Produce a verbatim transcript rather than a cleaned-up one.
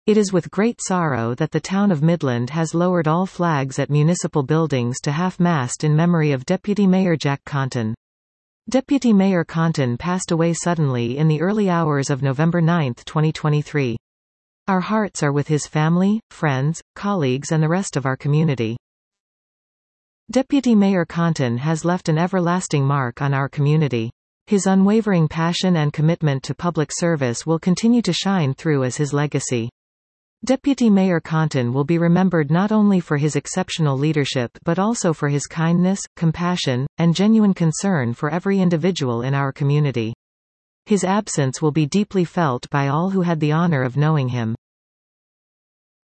It is with great sorrow that the town of Midland has lowered all flags at municipal buildings to half-mast in memory of Deputy Mayor Jack Conton. Deputy Mayor Conton passed away suddenly in the early hours of November ninth twenty twenty-three. Our hearts are with his family, friends, colleagues and the rest of our community. Deputy Mayor Conton has left an everlasting mark on our community. His unwavering passion and commitment to public service will continue to shine through as his legacy. Deputy Mayor Conton will be remembered not only for his exceptional leadership but also for his kindness, compassion, and genuine concern for every individual in our community. His absence will be deeply felt by all who had the honor of knowing him.